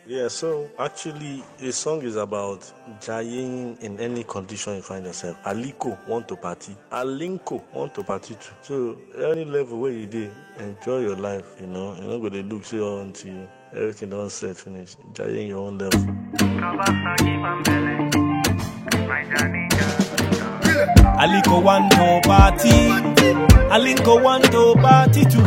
Yeah, so actually, the song is about jaying in any condition you find yourself. Aliko want to party, Alinko want to party too. So any level where you did, enjoy your life. You're not gonna look so until everything done set finish. Jaying your own level. Aliko want to party, Alinko want to party too.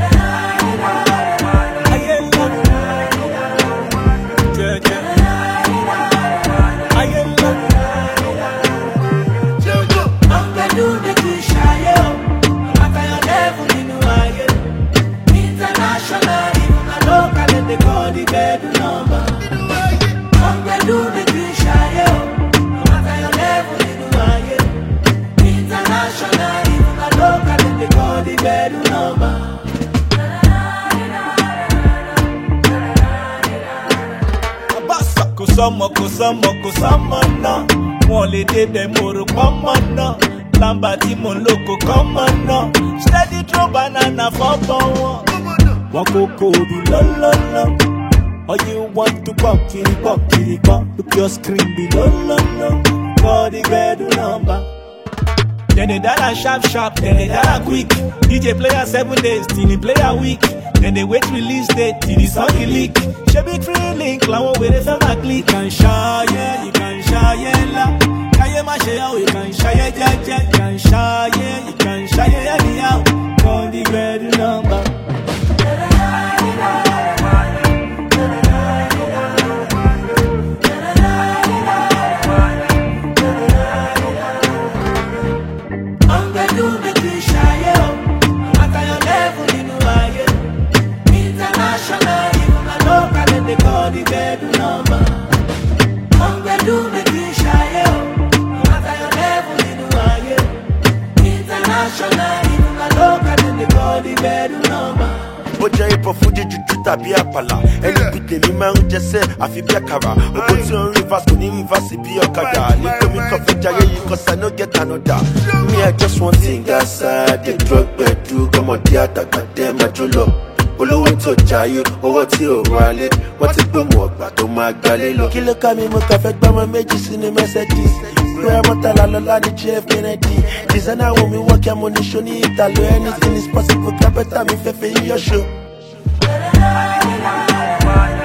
Kusama na Wale de be moro pamana Lamba ti mon loko kamana Steady throw banana for power Wako kobi la la la All you want to bump kitty bump Look your screen be la la la Body bed number Then they dada sharp, then they dada quick DJ player 7 days, till the player week Then they wait release date, till the song leak She be free link, la one with the fella click Can shy, yeah, you can shy, yeah, la Can you mash it out, you can shy, yeah, yeah, can shy, yeah, you can shy, yeah, anyhow Call the bed number Oja ipo fuji juju tabi apala Eni pite mi ma ń jẹsẹ àfi bí àkàrà Ogo tí ó ń reverse kò ní reverse bí ọ̀kadà Liko mi kàn fẹ́ jayé yìí cause I no get another Me I just want thing gasa Dey drug pẹ̀lú kọ́mọdé àtàgbà dẹ́ máa jó lọ Olówó tó jayé, owó tí ò wálé Wọ́n ti gbóhùn ọgbà tó máa gbalé lọ Kí ló ká mi mo kàn fẹ́ gbọ́mọ méjì sínú Mercedes Gbéra mọ́tàlá lọ́lá ní JF Kennedy Designer wo mi wọ́n kí a mo ní ṣo ní Italo Anything is possible kápẹ́tà mi fẹ́ fẹ́ yíyọ́ ṣo